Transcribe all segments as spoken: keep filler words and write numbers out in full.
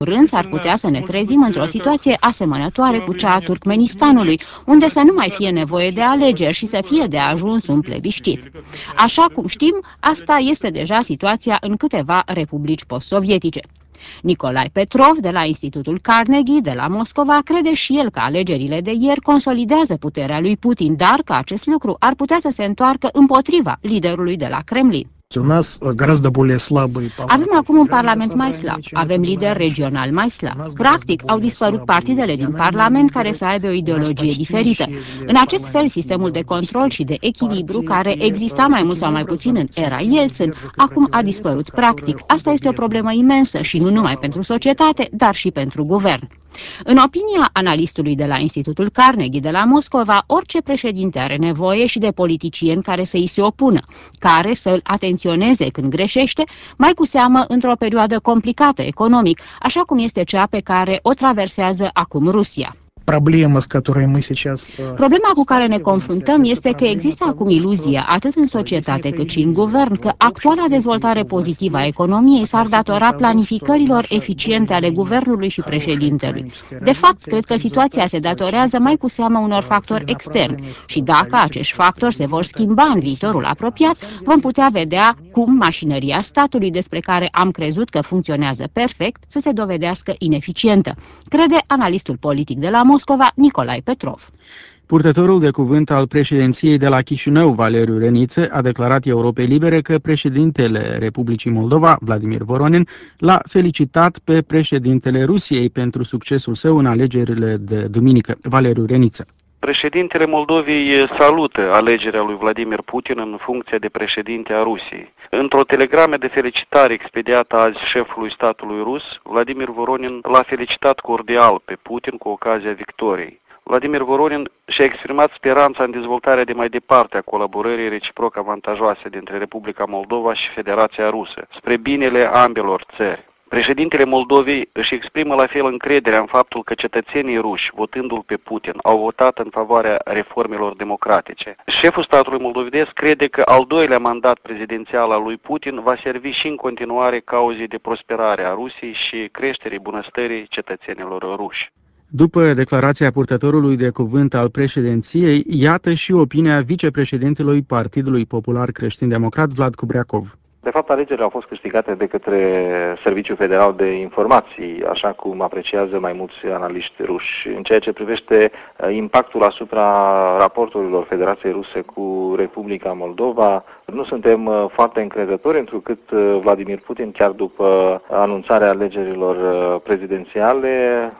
Curând s-ar putea să ne trezim într-o situație asemănătoare cu cea a Turkmenistanului, unde să nu mai fie nevoie de alegeri și să fie de ajuns un plebiscit. Așa cum știm, asta este deja situația în câteva republici post-sovietice. Nicolae Petrov, de la Institutul Carnegie, de la Moscova, crede și el că alegerile de ieri consolidează puterea lui Putin, dar că acest lucru ar putea să se întoarcă împotriva liderului de la Kremlin. Avem acum un parlament mai slab, avem lideri regionali mai slabi. Practic, au dispărut partidele din parlament care să aibă o ideologie diferită. În acest fel, sistemul de control și de echilibru, care exista mai mult sau mai puțin în era Yeltsin, acum a dispărut practic. Asta este o problemă imensă și nu numai pentru societate, dar și pentru guvern. În opinia analistului de la Institutul Carnegie de la Moscova, orice președinte are nevoie și de politicieni care să îi se opună, care să îl atenționeze când greșește, mai cu seamă într-o perioadă complicată economic, așa cum este cea pe care o traversează acum Rusia. Problema cu care ne confruntăm este că există acum iluzia, atât în societate cât și în guvern, că actuala dezvoltare pozitivă a economiei s-ar datora planificărilor eficiente ale guvernului și președintelui. De fapt, cred că situația se datorează mai cu seamă unor factori externi și dacă acești factori se vor schimba în viitorul apropiat, vom putea vedea cum mașinăria statului, despre care am crezut că funcționează perfect, să se dovedească ineficientă, crede analistul politic de la Moscova, Nicolae Petrov. Purtătorul de cuvânt al președinției de la Chișinău, Valeriu Reniță, a declarat Europei Libere că președintele Republicii Moldova, Vladimir Voronin, l-a felicitat pe președintele Rusiei pentru succesul său în alegerile de duminică. Valeriu Reniță. Președintele Moldovei salută alegerea lui Vladimir Putin în funcție de președinte a Rusiei. Într-o telegramă de felicitare expediată azi șefului statului rus, Vladimir Voronin l-a felicitat cordial pe Putin cu ocazia victoriei. Vladimir Voronin și-a exprimat speranța în dezvoltarea de mai departe a colaborării reciproc avantajoase dintre Republica Moldova și Federația Rusă, spre binele ambelor țări. Președintele Moldovei își exprimă la fel încrederea în faptul că cetățenii ruși, votându-l pe Putin, au votat în favoarea reformelor democratice. Șeful statului moldovenesc crede că al doilea mandat prezidențial al lui Putin va servi și în continuare cauzei de prosperare a Rusiei și creșterii bunăstării cetățenilor ruși. După declarația purtătorului de cuvânt al președinției, iată și opinia vicepreședintelui Partidului Popular Creștin-Democrat, Vlad Cubreacov. De fapt, alegerile au fost câștigate de către Serviciul Federal de Informații, așa cum apreciază mai mulți analiști ruși. În ceea ce privește impactul asupra raporturilor Federației Ruse cu Republica Moldova, nu suntem foarte încrezători, întrucât Vladimir Putin, chiar după anunțarea alegerilor prezidențiale,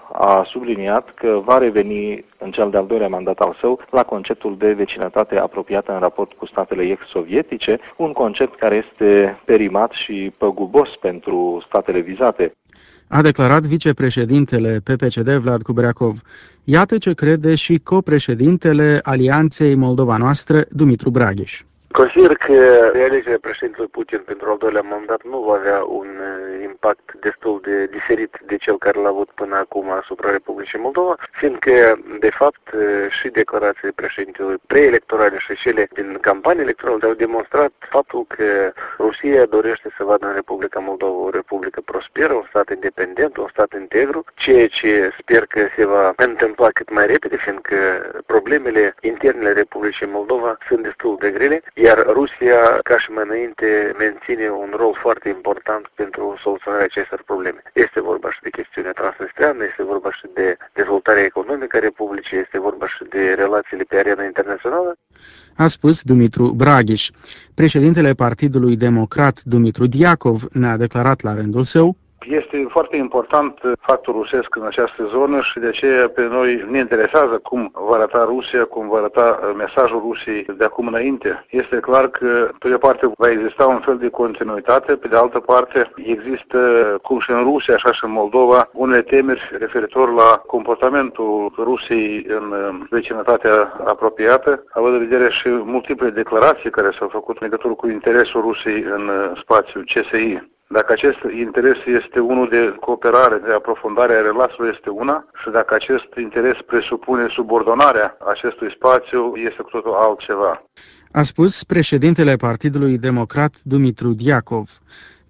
a subliniat că va reveni în cel de-al doilea mandat al său la conceptul de vecinătate apropiată în raport cu statele ex-sovietice, un concept care este perimat și păgubos pentru statele vizate. A declarat vicepreședintele P P C D, Vlad Cubreacov. Iată ce crede și copreședintele Alianței Moldova Noastră, Dumitru Braghiș. Consider că realegerea președintelui Putin pentru al doilea mandat nu va avea un impact destul de diferit de cel care l-a avut până acum asupra Republicii Moldova, fiindcă, de fapt, și declarațiile președintelui preelectorale și cele din campanie electorală au demonstrat faptul că Rusia dorește să vadă în Republica Moldova o republică prosperă, un stat independent, un stat integru, ceea ce sper că se va întâmpla cât mai repede, fiindcă problemele interne ale Republicii Moldova sunt destul de grele, iar Rusia, ca și mai înainte, menține un rol foarte important pentru soluționarea acestor probleme. Este vorba și de chestiunea transnistreană, este vorba și de dezvoltarea economică a Republicii, este vorba și de relațiile pe arena internațională. A spus Dumitru Braghiș. Președintele Partidului Democrat, Dumitru Diacov, ne-a declarat la rândul său: este foarte important factorul rusesc în această zonă și de aceea pe noi ne interesează cum va arăta Rusia, cum va arăta mesajul Rusiei de acum înainte. Este clar că, pe de o parte, va exista un fel de continuitate, pe de altă parte, există, cum și în Rusia, așa și în Moldova, unele temeri referitor la comportamentul Rusiei în vecinătatea apropiată, având în vedere și multiple declarații care s-au făcut în legătură cu interesul Rusiei în spațiul C S I. Dacă acest interes este unul de cooperare, de aprofundare a relațiilor, este una, și dacă acest interes presupune subordonarea acestui spațiu, este cu totul altceva. A spus președintele Partidului Democrat, Dumitru Diacov.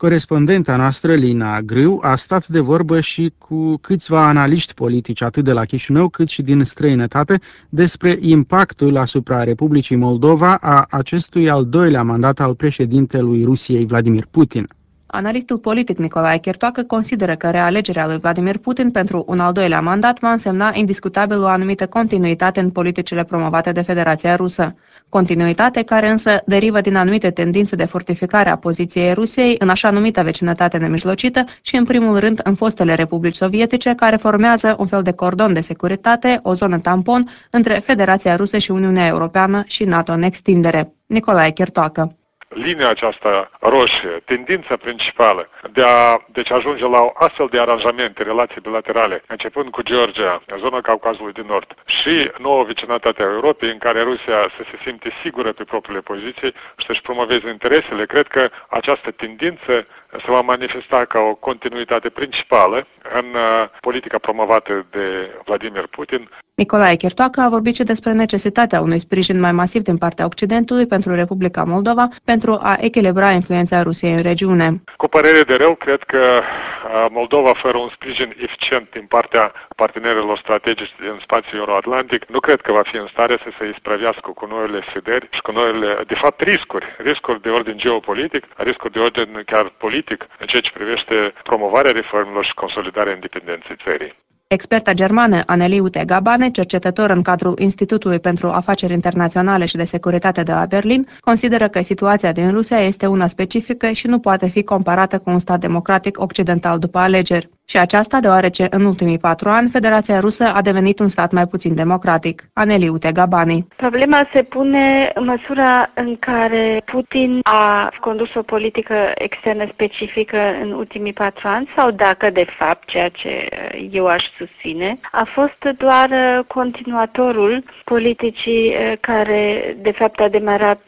Corespondenta noastră, Lina Grâu, a stat de vorbă și cu câțiva analiști politici, atât de la Chișinău cât și din străinătate, despre impactul asupra Republicii Moldova a acestui al doilea mandat al președintelui Rusiei, Vladimir Putin. Analistul politic Nicolae Chertoacă consideră că realegerea lui Vladimir Putin pentru un al doilea mandat va însemna indiscutabil o anumită continuitate în politicile promovate de Federația Rusă. Continuitate care însă derivă din anumite tendințe de fortificare a poziției Rusiei în așa numită vecinătate nemijlocită și în primul rând în fostele republici sovietice, care formează un fel de cordon de securitate, o zonă tampon între Federația Rusă și Uniunea Europeană și NATO în extindere. Nicolae Chertoacă. Linia aceasta roșie, tendința principală de a deci ajunge la astfel de aranjamente, relații bilaterale, începând cu Georgia, zona Caucazului de Nord, și nouă vecinătatea Europei, în care Rusia să se simte sigură pe propriile poziții și să-și promoveze interesele, cred că această tendință se va manifesta ca o continuitate principală în politica promovată de Vladimir Putin. Nicolae Chertoacă a vorbit și despre necesitatea unui sprijin mai masiv din partea Occidentului pentru Republica Moldova pentru a echilibra influența Rusiei în regiune. Cu părere de rău, cred că Moldova, fără un sprijin eficient din partea partenerilor strategici din spațiul euroatlantic, nu cred că va fi în stare să se isprăvească cu noile sfidări și cu noile, de fapt, riscuri. Riscuri de ordin geopolitic, riscuri de ordin chiar politic, în ceea ce privește promovarea reformelor și consolidarea independenței țării. Experta germană Anneli Ute-Gabane, cercetător în cadrul Institutului pentru Afaceri Internaționale și de Securitate de la Berlin, consideră că situația din Rusia este una specifică și nu poate fi comparată cu un stat democratic occidental după alegeri. Și aceasta deoarece în ultimii patru ani Federația Rusă a devenit un stat mai puțin democratic. Anneli Ute-Gabane. Problema se pune în măsura în care Putin a condus o politică externă specifică în ultimii patru ani sau dacă, de fapt, ceea ce eu aș susține, a fost doar continuatorul politicii care, de fapt, a demarat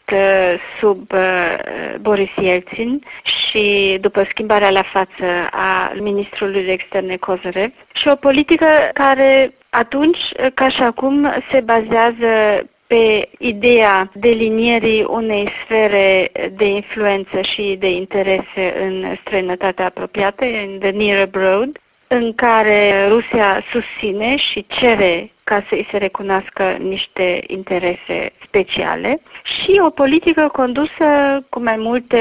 sub Boris Yeltsin și după schimbarea la față a ministrului de externe Kozyrev și o politică care atunci, ca și acum, se bazează pe ideea delinierii unei sfere de influență și de interese în străinătatea apropiată, în the near abroad, în care Rusia susține și cere ca să îi se recunoască niște interese speciale și o politică condusă cu mai multe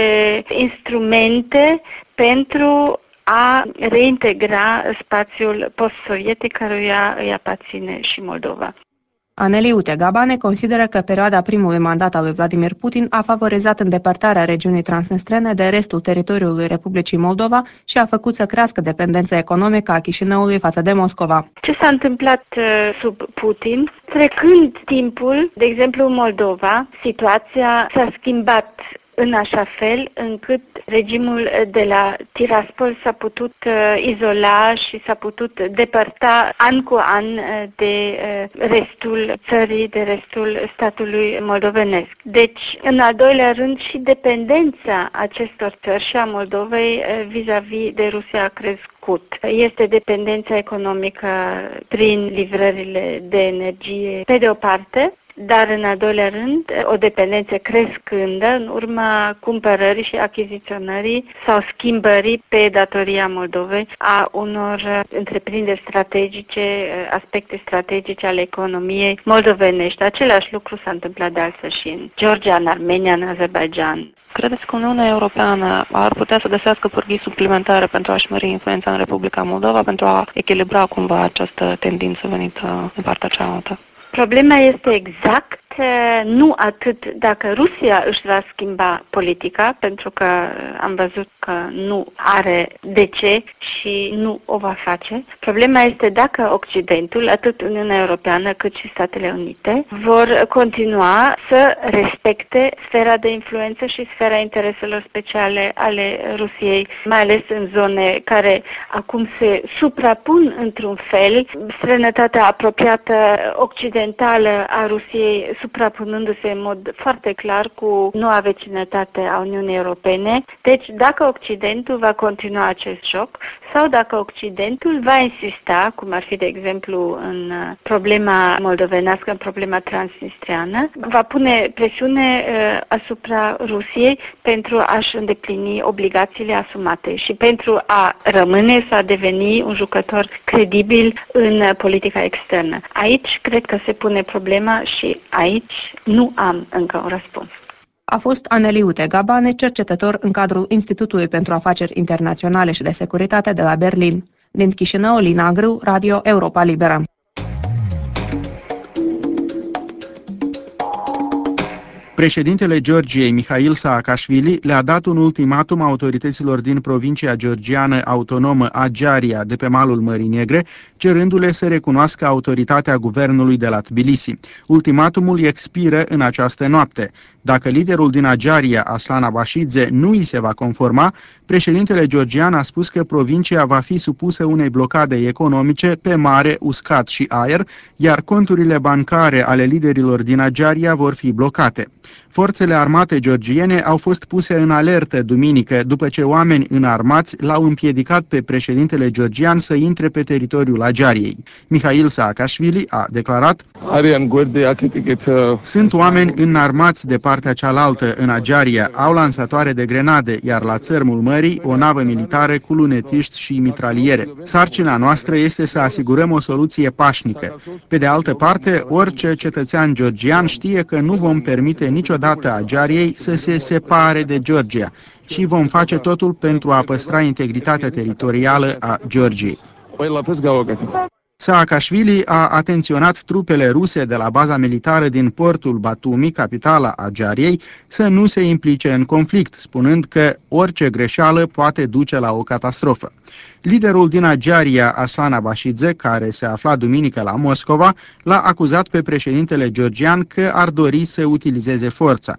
instrumente pentru a reintegra spațiul post-sovietic căruia îi aparține și Moldova. Anneli Ute-Gabane consideră că perioada primului mandat al lui Vladimir Putin a favorizat îndepărtarea regiunii transnistrene de restul teritoriului Republicii Moldova și a făcut să crească dependența economică a Chișinăului față de Moscova. Ce s-a întâmplat sub Putin? Trecând timpul, de exemplu în Moldova, situația s-a schimbat în așa fel încât regimul de la Tiraspol s-a putut uh, izola și s-a putut depărta an cu an uh, de uh, restul țării, de restul statului moldovenesc. Deci, în al doilea rând, și dependența acestor țări și a Moldovei uh, vis-a-vis de Rusia a crescut. Este dependența economică prin livrările de energie, pe de o parte, dar în al doilea rând o dependență crescândă în urma cumpărării și achiziționării sau schimbării pe datoria Moldovei a unor întreprinderi strategice, aspecte strategice ale economiei moldovenești. Același lucru s-a întâmplat de altfel și în Georgia, în Armenia, în Azerbaijan. Credeți că Uniunea Europeană ar putea să găsească pârghii suplimentare pentru a-și mări influența în Republica Moldova, pentru a echilibra cumva această tendință venită din partea cealaltă? Problema este exact nu atât dacă Rusia își va schimba politica, pentru că am văzut că nu are de ce și nu o va face. Problema este dacă Occidentul, atât Uniunea Europeană cât și Statele Unite, vor continua să respecte sfera de influență și sfera intereselor speciale ale Rusiei, mai ales în zone care acum se suprapun într-un fel. Străinătatea apropiată occidentală a Rusiei suprapunându-se în mod foarte clar cu noua vecinătate a Uniunii Europene. Deci, dacă Occidentul va continua acest joc sau dacă Occidentul va insista, cum ar fi, de exemplu, în problema moldovenească, în problema transnistriană, va pune presiune uh, asupra Rusiei pentru a-și îndeplini obligațiile asumate și pentru a rămâne, să a deveni un jucător credibil în politica externă. Aici cred că se pune problema și aici nu am încă un răspuns. A fost Aneliute Gabane, cercetător în cadrul Institutului pentru Afaceri Internaționale și de Securitate de la Berlin. Din Chișinău, Lina Grâu, Radio Europa Liberă. Președintele Georgiei, Mihail Saakashvili, le-a dat un ultimatum autorităților din provincia georgiană autonomă Adjaria de pe malul Mării Negre, cerându-le să recunoască autoritatea guvernului de la Tbilisi. Ultimatumul expiră în această noapte. Dacă liderul din Adjaria, Aslan Abashidze, nu îi se va conforma, președintele georgian a spus că provincia va fi supusă unei blocade economice pe mare, uscat și aer, iar conturile bancare ale liderilor din Adjaria vor fi blocate. Forțele armate georgiene au fost puse în alertă duminică după ce oameni înarmați l-au împiedicat pe președintele georgian să intre pe teritoriul Adjariei. Mihail Saakashvili a declarat: "Sunt oameni înarmați de partea cealaltă în Adjaria, au lansatoare de grenade, iar la țărmul mării o navă militară cu lunetiști și mitraliere. Sarcina noastră este să asigurăm o soluție pașnică. Pe de altă parte, orice cetățean georgian știe că nu vom permite niciodată Adjariei să se separe de Georgia și vom face totul pentru a păstra integritatea teritorială a Georgiei." Saakashvili a atenționat trupele ruse de la baza militară din portul Batumi, capitala Adjariei, să nu se implice în conflict, spunând că orice greșeală poate duce la o catastrofă. Liderul din Adjaria, Aslan Abashidze, care se afla duminică la Moscova, l-a acuzat pe președintele georgian că ar dori să utilizeze forța.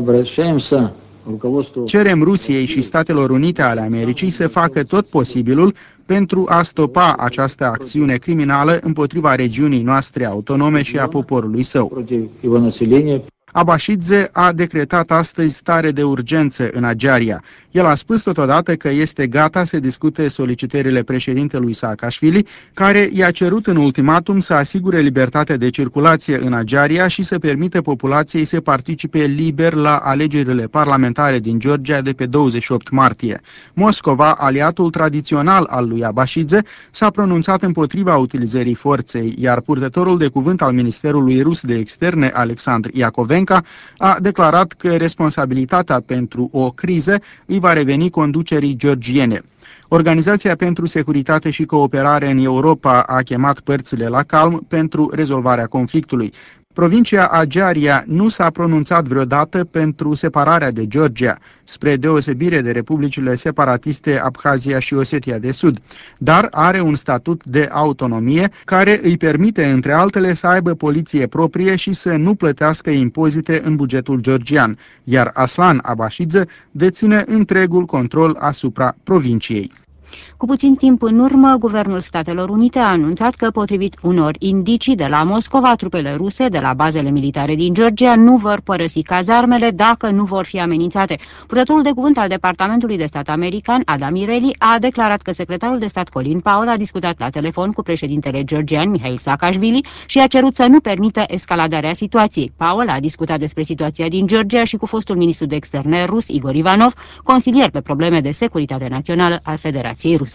Cerem Rusiei și Statelor Unite ale Americii să facă tot posibilul pentru a stopa această acțiune criminală împotriva regiunii noastre autonome și a poporului său. Abashidze a decretat astăzi stare de urgență în Adjaria. El a spus totodată că este gata să discute solicitările președintelui Saakashvili, care i-a cerut în ultimatum să asigure libertatea de circulație în Adjaria și să permită populației să participe liber la alegerile parlamentare din Georgia de pe douăzeci și opt martie. Moscova, aliatul tradițional al lui Abashidze, s-a pronunțat împotriva utilizării forței, iar purtătorul de cuvânt al Ministerului Rus de Externe, Alexandr Iacovenko, a declarat că responsabilitatea pentru o criză îi va reveni conducerii georgiene. Organizația pentru Securitate și Cooperare în Europa a chemat părțile la calm pentru rezolvarea conflictului. Provincia Adjaria nu s-a pronunțat vreodată pentru separarea de Georgia, spre deosebire de republicile separatiste Abhazia și Osetia de Sud, dar are un statut de autonomie care îi permite, între altele, să aibă poliție proprie și să nu plătească impozite în bugetul georgian, iar Aslan Abashidze deține întregul control asupra provinciei. Cu puțin timp în urmă, Guvernul Statelor Unite a anunțat că, potrivit unor indicii de la Moscova, trupele ruse de la bazele militare din Georgia nu vor părăsi cazarmele dacă nu vor fi amenințate. Purtătorul de cuvânt al Departamentului de Stat american, Adam Mireli, a declarat că secretarul de stat Colin Powell a discutat la telefon cu președintele georgian Mihail Saakashvili și a cerut să nu permită escaladarea situației. Powell a discutat despre situația din Georgia și cu fostul ministru de externe rus Igor Ivanov, consilier pe probleme de securitate națională al Federației Ruse.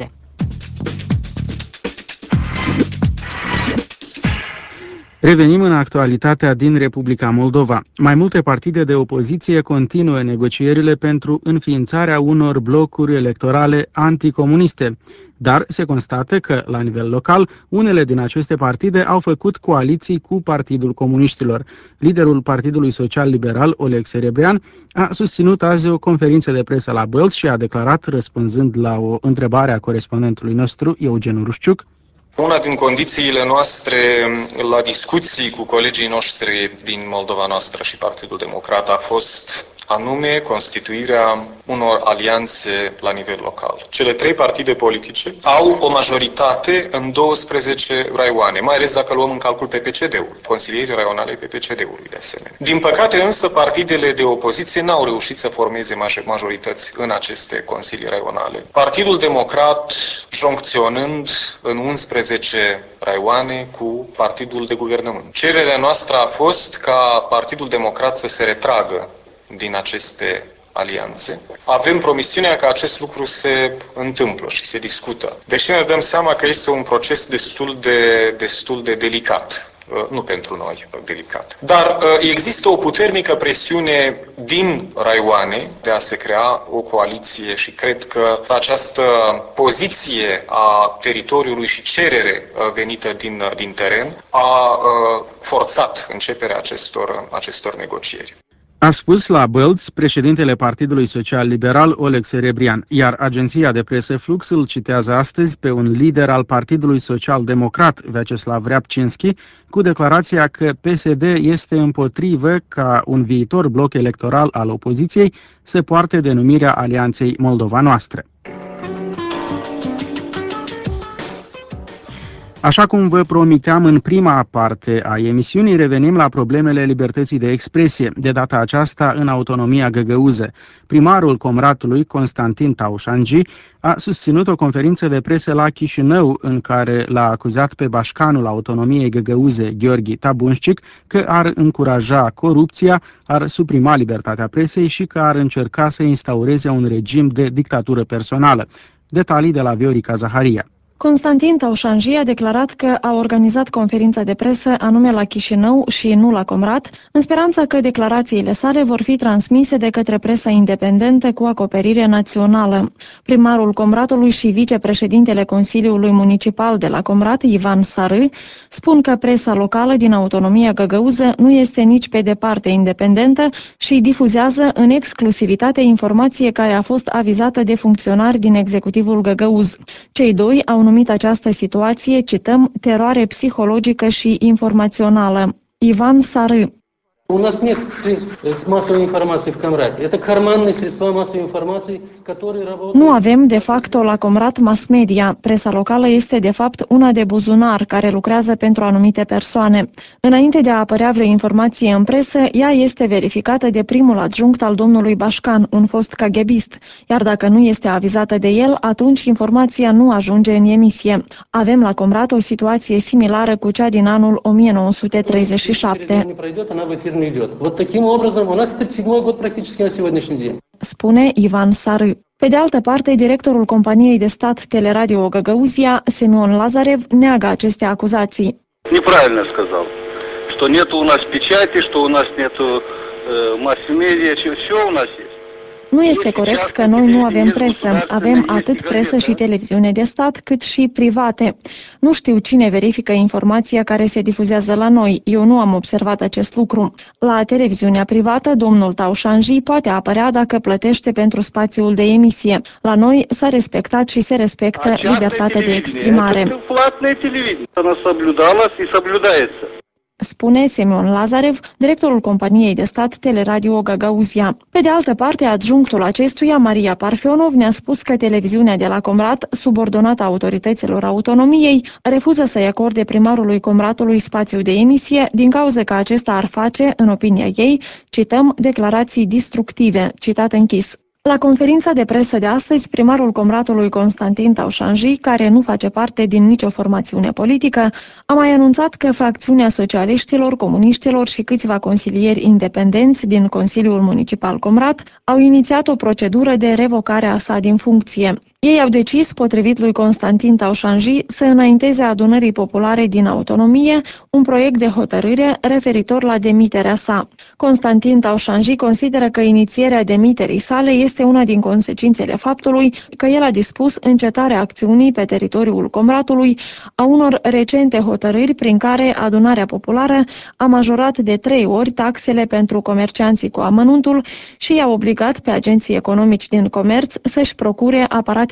Revenim în actualitatea din Republica Moldova. Mai multe partide de opoziție continuă negocierile pentru înființarea unor blocuri electorale anticomuniste, dar se constată că, la nivel local, unele din aceste partide au făcut coaliții cu Partidul Comuniștilor. Liderul Partidului Social Liberal, Oleg Serebrean, a susținut azi o conferință de presă la Bălți și a declarat, răspunzând la o întrebare a corespondentului nostru, Eugen Rușciuc: una din condițiile noastre la discuții cu colegii noștri din Moldova Noastră și Partidul Democrat a fost anume constituirea unor alianțe la nivel local. Cele trei partide politice au o majoritate în douăsprezece raioane, mai ales dacă luăm în calcul P P C D-ul, consilierii raionale P P C D-ului de asemenea. Din păcate însă, partidele de opoziție n-au reușit să formeze majorități în aceste consilii raionale. Partidul Democrat joncționând în unsprezece raioane cu Partidul de Guvernământ. Cererea noastră a fost ca Partidul Democrat să se retragă din aceste alianțe. Avem promisiunea că acest lucru se întâmplă și se discută. Deși ne dăm seama că este un proces destul de, destul de delicat. Nu pentru noi, delicat. Dar există o puternică presiune din raioane de a se crea o coaliție și cred că această poziție a teritoriului și cerere venită din, din teren a forțat începerea acestor, acestor negocieri. A spus la Bălți președintele Partidului Social Liberal Oleg Serebrian, iar agenția de presă Flux îl citează astăzi pe un lider al Partidului Social Democrat, Vyacheslav Ryabczynski, cu declarația că P S D este împotrivă ca un viitor bloc electoral al opoziției să poarte denumirea Alianței Moldova Noastră. Așa cum vă promiteam în prima parte a emisiunii, revenim la problemele libertății de expresie, de data aceasta în autonomia găgăuză. Primarul Comratului, Constantin Taușangi, a susținut o conferință de presă la Chișinău în care l-a acuzat pe bașcanul autonomiei găgăuze, Gheorghe Tabunșcic, că ar încuraja corupția, ar suprima libertatea presei și că ar încerca să instaureze un regim de dictatură personală. Detalii de la Viorica Zaharia. Constantin Taușangi a declarat că a organizat conferința de presă anume la Chișinău și nu la Comrat, în speranța că declarațiile sale vor fi transmise de către presa independentă cu acoperire națională. Primarul Comratului și vicepreședintele Consiliului Municipal de la Comrat, Ivan Sarâ, spun că presa locală din autonomia găgăuză nu este nici pe departe independentă și difuzează în exclusivitate informație care a fost avizată de funcționari din executivul găgăuz. Cei doi au numit această situație, cităm, teroare psihologică și informațională. Ivan Sarâ. У нас нет средств массовой информации в Комрате. Это карманные средства массовой информации, которые работают... Nu avem de facto la Comrat mass media. Presa locală este de fapt una de buzunar care lucrează pentru anumite persoane. Înainte de a apărea vreo informație în presă, ea este verificată de primul adjunct al domnului Bașcan, un fost caghebist. Iar dacă nu este avizată de el, atunci informația nu ajunge în emisie. Avem la Comrat o situație similară cu cea din anul o mie nouă sute treizeci și șapte. Вот таким образом у нас тридцать седьмой год практически на сегодняшний день. Spune Ivan Sarâ. Pe de altă parte, directorul companiei de stat Teleradio Găgăuzia, Semyon Lazarev, neagă aceste acuzații. Неправильно сказал, что нету у нас печати, что у нас нету масс-медиа, все у нас есть. Nu este corect că noi nu avem presă. Avem atât presă și televiziune de stat, cât și private. Nu știu cine verifică informația care se difuzează la noi. Eu nu am observat acest lucru. La televiziunea privată, domnul Taușangi poate apărea dacă plătește pentru spațiul de emisie. La noi s-a respectat și se respectă libertatea de exprimare. Spune Semyon Lazarev, directorul companiei de stat Teleradio Găgăuzia. Pe de altă parte, adjunctul acestuia, Maria Parfionov, ne-a spus că televiziunea de la Comrat, subordonată autorităților autonomiei, refuză să-i acorde primarului Comratului spațiu de emisie din cauza că acesta ar face, în opinia ei, cităm, declarații destructive, citat închis. La conferința de presă de astăzi, primarul Comratului Constantin Taușangi, care nu face parte din nicio formațiune politică, a mai anunțat că fracțiunea socialiștilor, comuniștilor și câțiva consilieri independenți din Consiliul Municipal Comrat au inițiat o procedură de revocare a sa din funcție. Ei au decis, potrivit lui Constantin Taușangi, să înainteze adunării populare din autonomie un proiect de hotărâre referitor la demiterea sa. Constantin Taușangi consideră că inițierea demiterii sale este una din consecințele faptului că el a dispus încetarea acțiunii pe teritoriul Comratului a unor recente hotărâri prin care adunarea populară a majorat de trei ori taxele pentru comercianții cu amănuntul și i-a obligat pe agenții economici din comerț să-și procure aparate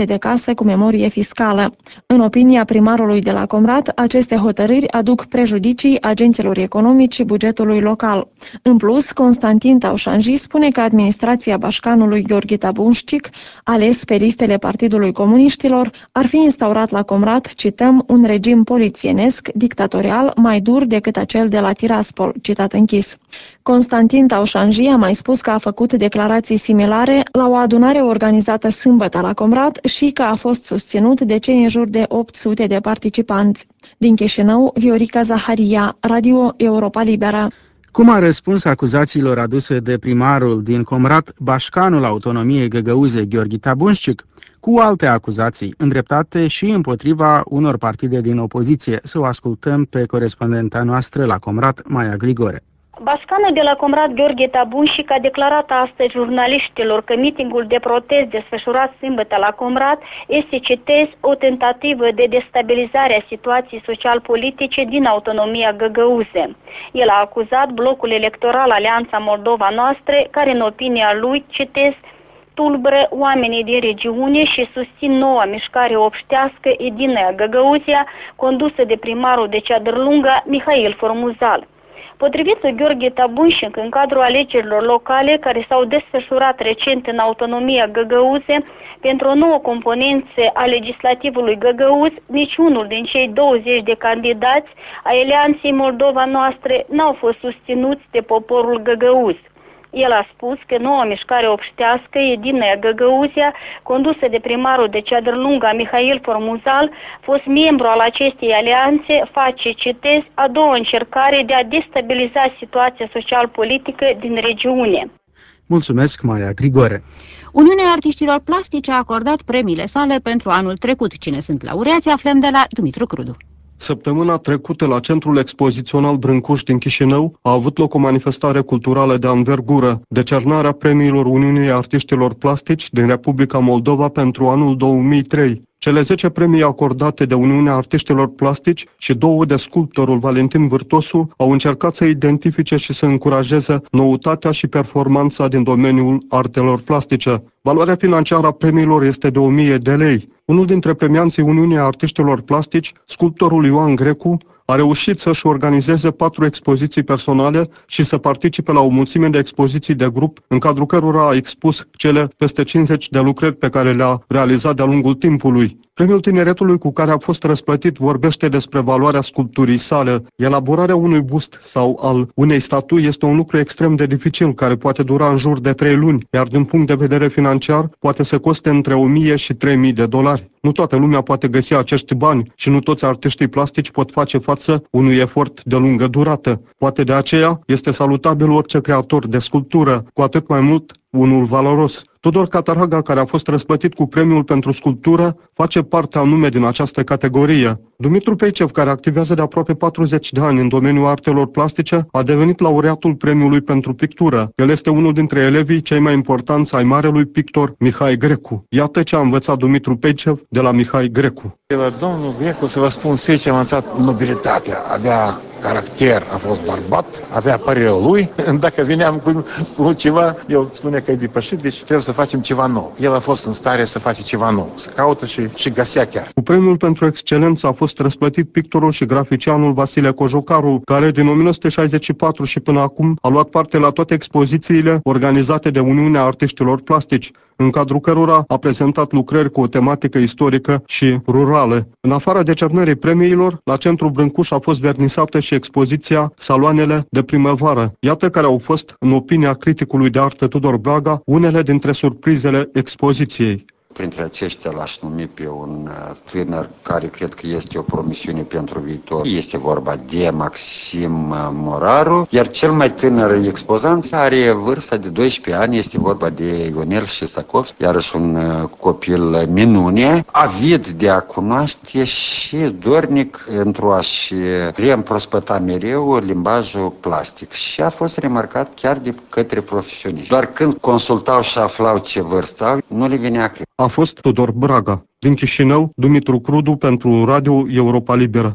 jumătate de casă cu memorie fiscală. În opinia primarului de la Comrat, aceste hotărâri aduc prejudicii agenților economici și bugetului local. În plus, Constantin Taușanji spune că administrația bașcanului Gheorghe Tabunșcic, ales pe listele Partidului Comuniștilor, ar fi instaurat la Comrat, cităm, un regim polițienesc, dictatorial, mai dur decât acel de la Tiraspol, citat închis. Constantin Taușanji a mai spus că a făcut declarații similare la o adunare organizată sâmbătă la Comrat și că a fost susținut de cei în jur de opt sute de participanți. Din Chișinău, Viorica Zaharia, Radio Europa Liberă. Cum a răspuns acuzațiilor aduse de primarul din Comrat, bașcanul autonomiei găgăuze Gheorghe Tabunșcic, cu alte acuzații îndreptate și împotriva unor partide din opoziție? Să o ascultăm pe corespondenta noastră la Comrat, Maia Grigore. Bașcanul de la Comrat Gheorghe Tabunșcic a declarat astăzi jurnaliștilor că mitingul de protest desfășurat sâmbătă la Comrat este, citez, o tentativă de destabilizare a situației social-politice din autonomia găgăuze. El a acuzat blocul electoral Alianța Moldova Noastră, care în opinia lui, citez, tulbură oamenii din regiune și susțin noua mișcare obștească Edinea Găgăuzia, condusă de primarul de Ceadărlunga, Mihail Formuzal. Potrivit lui Gheorghe Tabunșcic, în cadrul alegerilor locale care s-au desfășurat recent în autonomia Găgăuze, pentru o nouă componență a legislativului găgăuz, niciunul din cei douăzeci de candidați ai Alianței Moldova Noastră n-au fost susținuți de poporul găgăuz. El a spus că noua mișcare obștească Edinea Găgăuzia, condusă de primarul de Ceadărlunga Mihail Formuzal, fost membru al acestei alianțe, face, citez, a doua încercare de a destabiliza situația social-politică din regiune. Mulțumesc, Maia Grigore. Uniunea Artiștilor Plastici a acordat premiile sale pentru anul trecut. Cine sunt laureații, aflăm de la Dumitru Crudu. Săptămâna trecută, la Centrul Expozițional Brâncuș din Chișinău, a avut loc o manifestare culturală de anvergură, decernarea premiilor Uniunii Artiștilor Plastici din Republica Moldova pentru anul două mii trei. Cele zece premii acordate de Uniunea Artiștilor Plastici și două de sculptorul Valentin Vârtosu au încercat să identifice și să încurajeze noutatea și performanța din domeniul artelor plastice. Valoarea financiară a premiilor este de o mie de lei. Unul dintre premianții Uniunii Artiștilor Plastici, sculptorul Ioan Grecu, a reușit să-și organizeze patru expoziții personale și să participe la o mulțime de expoziții de grup, în cadrul cărora a expus cele peste cincizeci de lucrări pe care le-a realizat de-a lungul timpului. Premiul tineretului cu care a fost răsplătit vorbește despre valoarea sculpturii sale. Elaborarea unui bust sau al unei statui este un lucru extrem de dificil, care poate dura în jur de trei luni, iar din punct de vedere financiar poate să coste între o mie și trei mii de dolari. Nu toată lumea poate găsi acești bani și nu toți artiștii plastici pot face față unui efort de lungă durată. Poate de aceea este salutabil orice creator de sculptură, cu atât mai mult unul valoros. Tudor Cataraga, care a fost răsplătit cu premiul pentru sculptură, face parte anume din această categorie. Dumitru Peicev, care activează de aproape patruzeci de ani în domeniul artelor plastice, a devenit laureatul premiului pentru pictură. El este unul dintre elevii cei mai importanți ai marelui pictor Mihai Grecu. Iată ce a învățat Dumitru Peicev de la Mihai Grecu. De la domnul Grecu, să vă spun sincer, am învățat nobilitatea. Avea caracter, a fost bărbat, avea părerea lui. Dacă veneam cu, cu ceva, el spune că e depășit, deci trebuie să facem ceva nou. El a fost în stare să face ceva nou, să caută și, și găsea chiar. Cu premiul pentru excelență a fost răsplătit pictorul și graficianul Vasile Cojocaru, care din o mie nouă sute șaizeci și patru și până acum a luat parte la toate expozițiile organizate de Uniunea Artiștilor Plastici, în cadrul cărora a prezentat lucrări cu o tematică istorică și rurală. În afara decernării premiilor, la Centrul Brâncuș a fost vernisată și expoziția Saloanele de primăvară. Iată care au fost, în opinia criticului de artă Tudor Braga, unele dintre surprizele expoziției. Printre aceștia l-aș numi pe un tânăr care cred că este o promisiune pentru viitor. Este vorba de Maxim Moraru, iar cel mai tânăr expozant are vârsta de doisprezece ani, este vorba de Ionel Șestakov, iarăși un copil minune, avid de a cunoaște și dornic într-o a-și reîmprospăta mereu limbajul plastic. Și a fost remarcat chiar de către profesioniști. Doar când consultau și aflau ce vârstă au, nu le venea cred. A fost Tudor Braga. Din Chișinău, Dumitru Crudu pentru Radio Europa Liberă.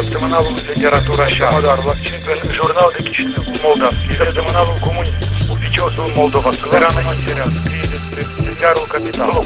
Săptămânalul Literatura și Modar, în jurnal de Chișinău, Moldava, săptămânalul Comunii, preciosul Moldova suverană și scrie despre ziarul Capitalul.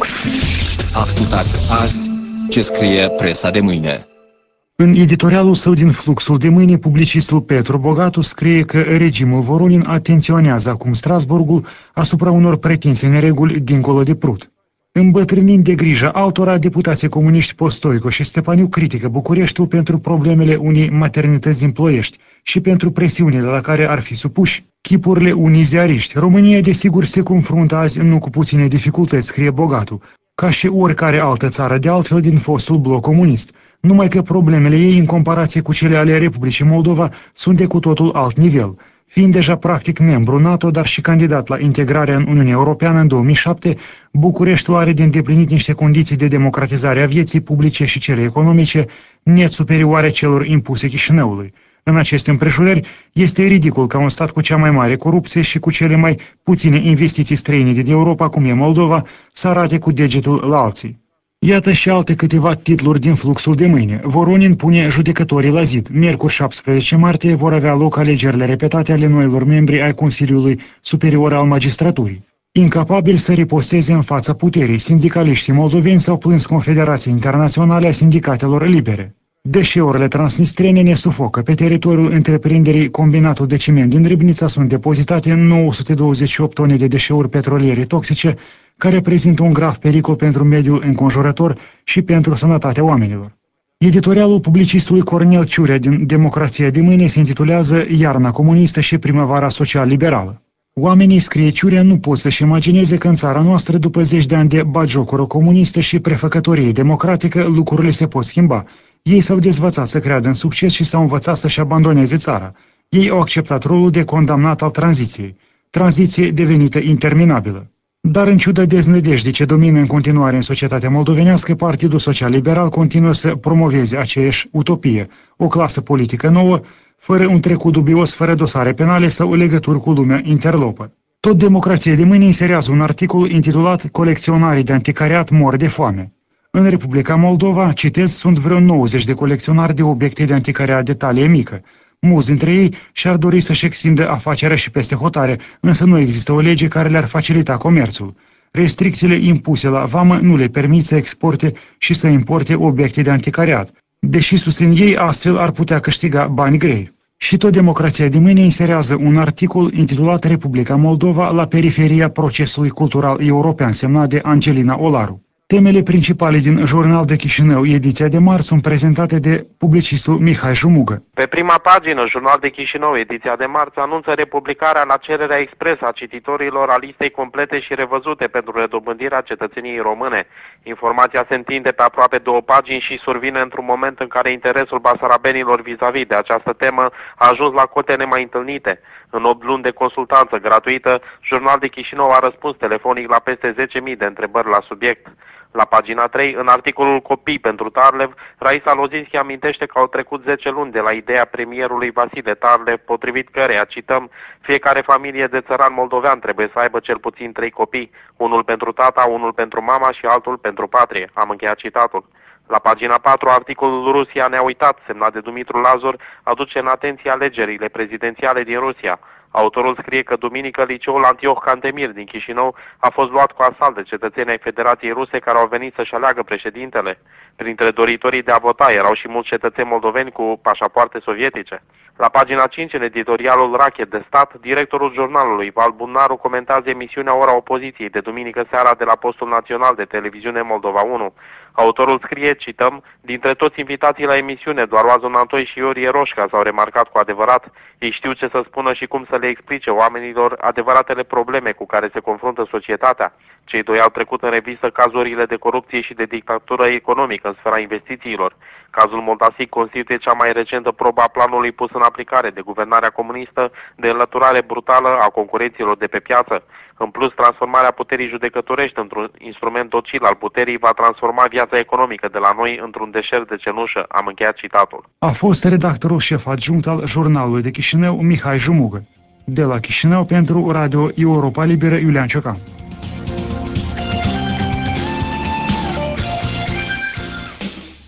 Ascultați azi ce scrie presa de mâine. În editorialul său din Fluxul de mâine, publicistul Petru Bogatu scrie că regimul Voronin atenționează acum Strasburgul asupra unor pretinse nereguli dincolo de Prut. Îmbătrânind de grijă altora, deputații comuniști Postoico și Stepaniu critică Bucureștiul pentru problemele unei maternități din Ploiești și pentru presiunile la care ar fi supuși chipurile unii ziariști. România, desigur, se confruntă azi nu cu puține dificultăți, scrie Bogatu, ca și oricare altă țară de altfel din fostul bloc comunist, numai că problemele ei, în comparație cu cele ale Republicii Moldova, sunt de cu totul alt nivel. Fiind deja practic membru NATO, dar și candidat la integrarea în Uniunea Europeană în două mii șapte, Bucureștiul are de îndeplinit niște condiții de democratizare a vieții publice și cele economice net superioare celor impuse Chișinăului. În aceste împrejurări, este ridicol ca un stat cu cea mai mare corupție și cu cele mai puține investiții străine din Europa, cum e Moldova, să arate cu degetul la alții. Iată și alte câteva titluri din Fluxul de mâine. Voronin pune judecătorii la zid. Miercuri șaptesprezece martie vor avea loc alegerile repetate ale noilor membri ai Consiliului Superior al Magistraturii. Incapabil să riposteze în fața puterii, sindicaliștii moldoveni s-au plâns Confederației Internaționale a Sindicatelor Libere. Deșeurile transnistrene ne sufocă. Pe teritoriul întreprinderii Combinatul de Ciment din Râbnița sunt depozitate nouă sute douăzeci și opt tone de deșeuri petroliere toxice, care prezintă un grav pericol pentru mediul înconjurător și pentru sănătatea oamenilor. Editorialul publicistului Cornel Ciurea din Democrația de mâine se intitulează Iarna comunistă și primăvara social-liberală. Oamenii, scrie Ciurea, nu pot să-și imagineze că în țara noastră, după zeci de ani de bagiocură comunistă și prefăcătorie democratică, lucrurile se pot schimba. Ei s-au dezvățat să creadă în succes și s-au învățat să-și abandoneze țara. Ei au acceptat rolul de condamnat al tranziției. Tranziție devenită interminabilă. Dar în ciuda deznădejdii ce domină în continuare în societatea moldovenească, Partidul Social-Liberal continuă să promoveze aceeași utopie, o clasă politică nouă, fără un trecut dubios, fără dosare penale sau legături cu lumea interlopă. Tot Democrația de mâine inserează un articol intitulat Colecționarii de anticariat mor de foame. În Republica Moldova, citez, sunt vreo nouăzeci de colecționari de obiecte de anticariat de talie mică. Mulți dintre ei și-ar dori să-și extindă afacerea și peste hotare, însă nu există o lege care le-ar facilita comerțul. Restricțiile impuse la vamă nu le permit să exporte și să importe obiecte de anticariat, deși susțin ei astfel ar putea câștiga bani grei. Și tot Democrația de mâine inserează un articol intitulat Republica Moldova la periferia procesului cultural european, semnat de Angelina Olaru. Temele principale din Jurnal de Chișinău, ediția de marți, sunt prezentate de publicistul Mihai Jumugă. Pe prima pagină, Jurnal de Chișinău, ediția de marți, anunță republicarea la cererea expres a cititorilor a listei complete și revăzute pentru redobândirea cetățeniei române. Informația se întinde pe aproape două pagini și survine într-un moment în care interesul basarabenilor vis-a-vis de această temă a ajuns la cote nemai întâlnite. În opt luni de consultanță gratuită, Jurnal de Chișinău a răspuns telefonic la peste zece mii de întrebări la subiect. La pagina trei, în articolul Copii pentru Tarlev, Raisa Lozinski amintește că au trecut zece luni de la ideea premierului Vasile Tarlev, potrivit căreia, cităm, fiecare familie de țăran moldovean trebuie să aibă cel puțin trei copii, unul pentru tata, unul pentru mama și altul pentru patrie. Am încheiat citatul. La pagina patru, articolul Rusia ne-a uitat, semnat de Dumitru Lazar, aduce în atenție alegerile prezidențiale din Rusia. Autorul scrie că duminică liceul Antioh Cantemir din Chișinău a fost luat cu asalt de cetățenii ai Federației Ruse care au venit să-și aleagă președintele. Printre doritorii de a vota erau și mulți cetățeni moldoveni cu pașapoarte sovietice. La pagina cinci, în editorialul Rachet de Stat, directorul jurnalului Val Bunnaru comentează emisiunea Ora Opoziției de duminică seara de la postul național de televiziune Moldova unu. Autorul scrie, cităm, dintre toți invitații la emisiune, doar Oazon Antoi și Iorie Roșca s-au remarcat cu adevărat. Ei știu ce să spună și cum să le explice oamenilor adevăratele probleme cu care se confruntă societatea. Cei doi au trecut în revistă cazurile de corupție și de dictatură economică în sfera investițiilor. Cazul Moldasic constituie cea mai recentă probă a planului pus în aplicare de guvernarea comunistă de înlăturare brutală a concurenților de pe piață. În plus, transformarea puterii judecătorești într-un instrument docil al puterii va transforma viața economică de la noi într-un deșert de cenușă. Am încheiat citatul. A fost redactorul șef adjunct al Jurnalului de Chișinău, Mihai Jumugă. De la Chișinău pentru Radio Europa Liberă, Iulian Ciocan. În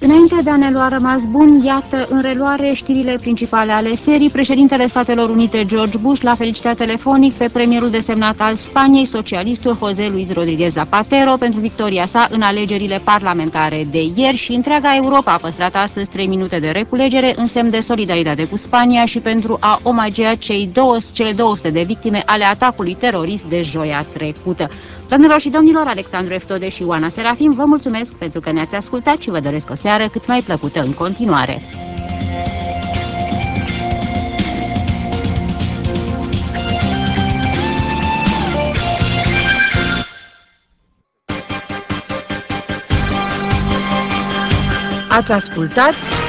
Înainte de a ne lua rămas bun, iată în reluare știrile principale ale serii. Președintele Statelor Unite George Bush l-a felicitat telefonic pe premierul desemnat al Spaniei, socialistul José Luis Rodríguez Zapatero, pentru victoria sa în alegerile parlamentare de ieri și întreaga Europa a păstrat astăzi trei minute de reculegere în semn de solidaritate cu Spania și pentru a omagea cei două, cele două sute de victime ale atacului terorist de joia trecută. Doamnelor și domnilor, Alexandru Eftode și Ioana Serafim, vă mulțumesc pentru că ne-ați ascultat și vă doresc o seară cât mai plăcută în continuare. Ați ascultat